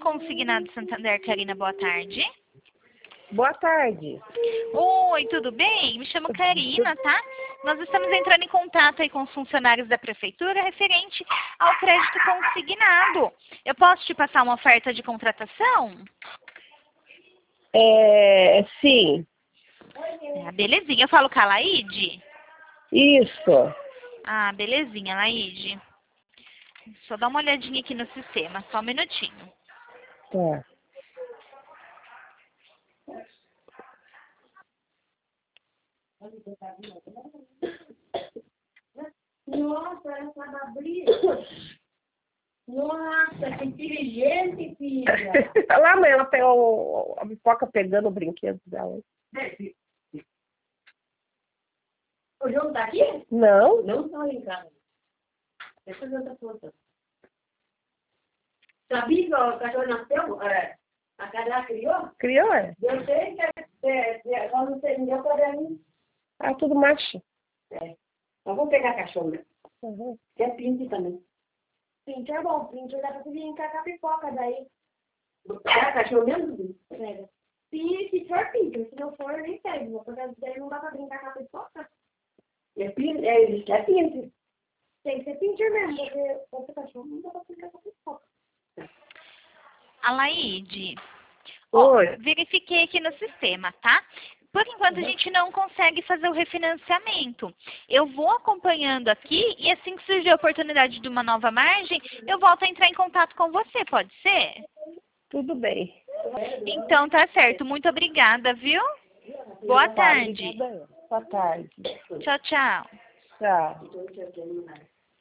Consignado Santander, Karina, boa tarde. Boa tarde. Oi, tudo bem? Me chamo Karina, tá? Nós estamos entrando em contato aí com os funcionários da prefeitura referente ao crédito consignado. Eu posso te passar uma oferta de contratação? Sim, Belezinha. Eu falo com a Laide? isso. Belezinha, Laide. Só dá uma olhadinha aqui no sistema, só um minutinho. Tá. Nossa, ela sabe abrir. Nossa, que inteligente, filha. Olha lá, mãe, ela pegou a pipoca pegando o brinquedo dela. O João tá aqui? Não? Não tá em casa. Deixa eu ver outra foto. Sabia que o cachorro nasceu? A Carla criou? Criou, é? Eu sei que quando você me deu para mim. Tudo macho. Mas vamos pegar cachorro, né? Uhum. Quer pinte também. Pinte é bom, pinte dá pra você vir com a pipoca daí. Pegar cachorro mesmo? Pega. Se for pinte, se não for, nem pega. Porque daí não dá pra brincar com a pipoca. É pinte. Tem que ser pinte mesmo, porque outro cachorro não dá pra brincar com a pipoca. A Laide, Oi. verifiquei aqui no sistema, tá? Por enquanto a gente não consegue fazer o refinanciamento. Eu vou acompanhando aqui e assim que surgir a oportunidade de uma nova margem, eu volto a entrar em contato com você, pode ser? Tudo bem. Então tá certo. Muito obrigada, viu? Boa tarde. Boa tarde. Tchau, tchau. Tchau.